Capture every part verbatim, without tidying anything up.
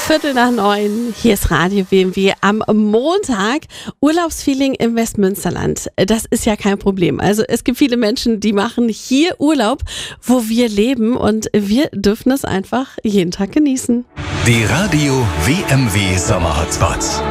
Viertel nach neun, hier ist Radio B M W am Montag. Urlaubsfeeling im Westmünsterland, das ist ja kein Problem. Also es gibt viele Menschen, die machen hier Urlaub, wo wir leben und wir dürfen es einfach jeden Tag genießen. Die Radio W M W Sommer-Hotspots.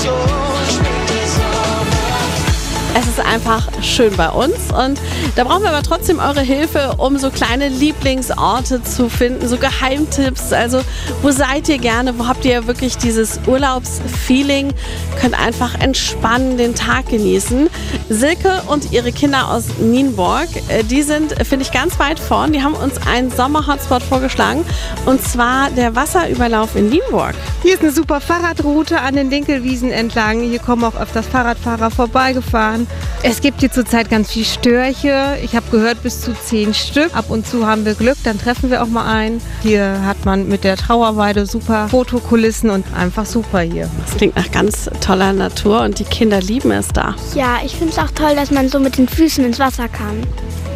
Es ist einfach schön bei uns und da brauchen wir aber trotzdem eure Hilfe, um so kleine Lieblingsorte zu finden, so Geheimtipps. Also wo seid ihr gerne, wo habt ihr wirklich dieses Urlaubsfeeling, könnt einfach entspannen, den Tag genießen. Silke und ihre Kinder aus Nienburg, die sind, finde ich, ganz weit vorn. Die haben uns einen Sommer-Hotspot vorgeschlagen und zwar der Wasserüberlauf in Nienburg. Hier ist eine super Fahrradroute an den Dinkelwiesen entlang. Hier kommen auch öfters Fahrradfahrer vorbeigefahren. Es gibt hier zurzeit ganz viel Störche. Ich habe gehört, bis zu zehn Stück. Ab und zu haben wir Glück, dann treffen wir auch mal einen. Hier hat man mit der Trauerweide super Fotokulissen und einfach super hier. Das klingt nach ganz toller Natur und die Kinder lieben es da. Ja, ich finde es auch toll, dass man so mit den Füßen ins Wasser kann.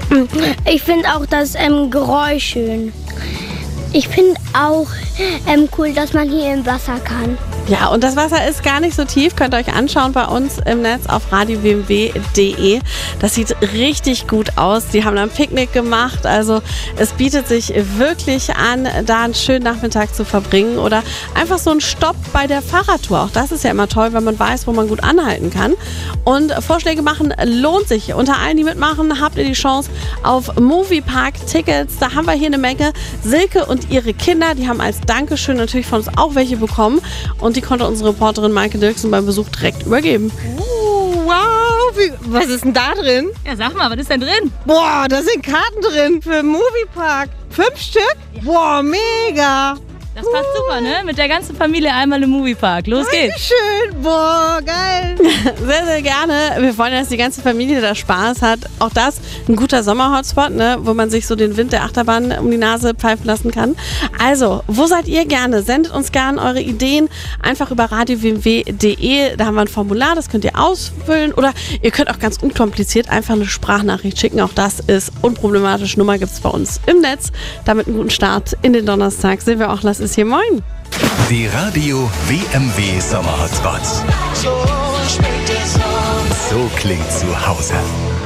Ich finde auch das ähm, Geräusch schön. Ich finde auch ähm, cool, dass man hier im Wasser kann. Ja, und das Wasser ist gar nicht so tief. Könnt ihr euch anschauen bei uns im Netz auf radio w m w punkt d e. Das sieht richtig gut aus. Die haben da ein Picknick gemacht. Also es bietet sich wirklich an, da einen schönen Nachmittag zu verbringen oder einfach so einen Stopp bei der Fahrradtour. Auch das ist ja immer toll, wenn man weiß, wo man gut anhalten kann. Und Vorschläge machen lohnt sich. Unter allen, die mitmachen, habt ihr die Chance auf Moviepark-Tickets. Da haben wir hier eine Menge. Silke und ihre Kinder, die haben als Dankeschön natürlich von uns auch welche bekommen. Und die konnte unsere Reporterin Maike Dirksen beim Besuch direkt übergeben. Oh, wow, wie, was ist denn da drin? Ja, sag mal, was ist denn drin? Boah, da sind Karten drin für den Moviepark. Fünf Stück? Ja. Boah, mega. Das passt super, ne? Mit der ganzen Familie einmal im Moviepark. Los geht's. Schön, boah, geil. Sehr, sehr gerne. Wir wollen, dass die ganze Familie da Spaß hat. Auch das ein guter Sommer-Hotspot, ne? Wo man sich so den Wind der Achterbahn um die Nase pfeifen lassen kann. Also, wo seid ihr gerne? Sendet uns gerne eure Ideen einfach über radio w m w punkt d e. Da haben wir ein Formular, das könnt ihr ausfüllen. Oder ihr könnt auch ganz unkompliziert einfach eine Sprachnachricht schicken. Auch das ist unproblematisch. Nummer gibt es bei uns im Netz. Damit einen guten Start in den Donnerstag. Sehen wir auch, lass ist hier moin. Die Radio W M W Sommer-Hotspots. So klingt zu Hause.